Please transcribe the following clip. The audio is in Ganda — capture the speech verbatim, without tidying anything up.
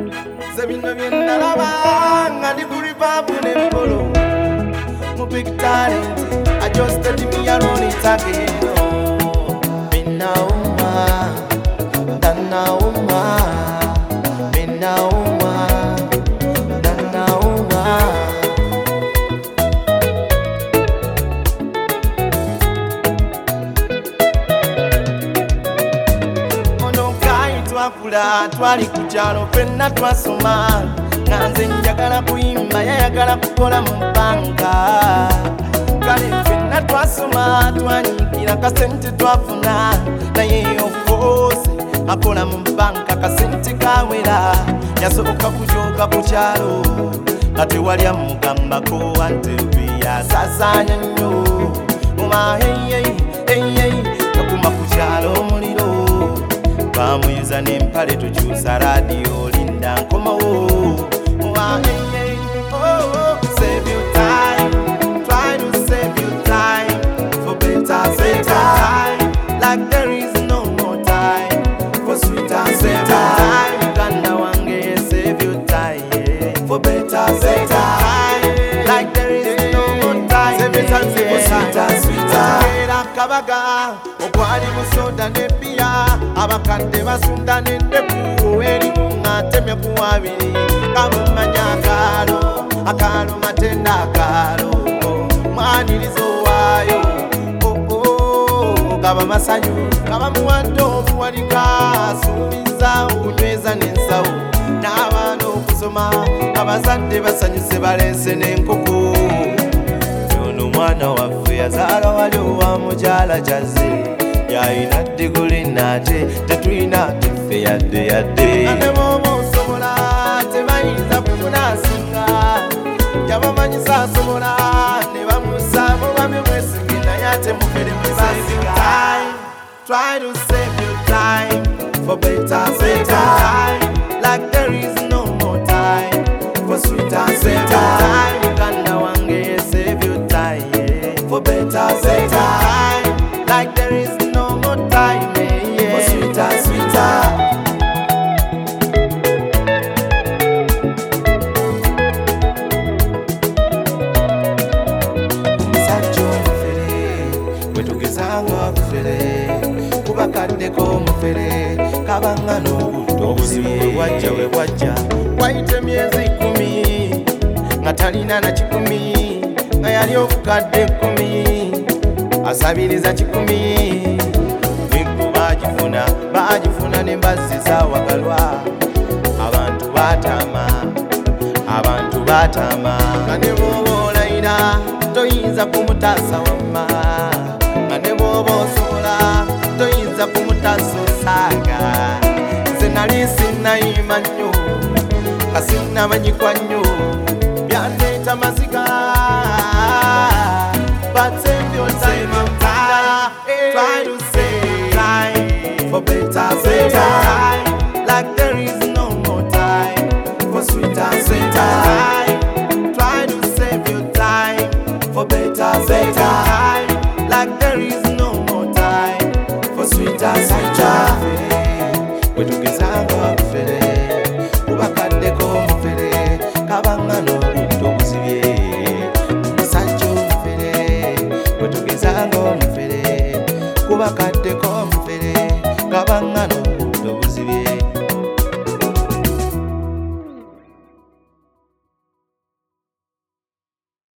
Zabino Vienna, and the Kuribabu Nepolo. No big talent, I just tell me I run it again. Minna Uma, Dana Uma, Minna Uma, Dana Uma. Twakula twali ku kyalo ffenna twasoma nga nze njagala kuyimba yayagala kukola mu bbanka kale ffenna twasoma twanyiikira kasente twafuna naye ofoosi akola mu bbanka kasente kawera yasooka kujooga ku kyalo nga tewali amugambako antebi yasasaanya nnyo uma heyeyi heyeyi yakuma ku kyalo omuliro bamuyuza n'empale tukyusa radiyo linda nkomawo save your time, try to save your time for better, better time, like there is no more time for sweeter, sweeter time. Uganda wange save your time, yeah, for better, better time, like there is no more time, save your time, yeah, for sweeter, sweeter. Kabaga okwali musoda ne bia abakadde basunda n'endeku eri mungatemye kuwabiri kamumanya akalo akalo matenda akalo mwanirizo wayo oh oh kaba masanyu kaba muwadde obuwalika asuubiza okunyweza n'ensawo n'abaana okusoma abazadde basanyuse baleese n'enkoko mwana waffe yazaala wali owa mukyala kyazze yalina diguli nate tetulina tuffe yadde yadde ate booba osobola tebayinza kukunaasinga yabamanyisa asobola ne bamusaamu bamye mwesige naye ate mufere mwebasinga. Try to save your time for better, better time, like there is no more time for sweeter, sweeter time. Uganda wange save your time, yeah, for better, better time, like there is no more time, yeah, yeah, for sweeter, sweeter. Musajja omufere bwe tugezanga bufere kubakaddeko omufere kabanga n'obudde obuzibu bwe bwajja bwe bwajja wayita emyezi ikumi nga talina na kikumi nga yali obukadde ekkumi asabiriza kikumi biggu baagifuna baagifuna ne mbazziza wagalwa abantu baatama abantu baatama nga ne bw'oba olayira toyinza kumutaasa wamma nga ne bw'oba osobola toyinza kumutaasa osaaga nze nali sinnayima nnyo kasinamanyikwa nnyo byandeeta maziga but save your time, try to save time for better, better.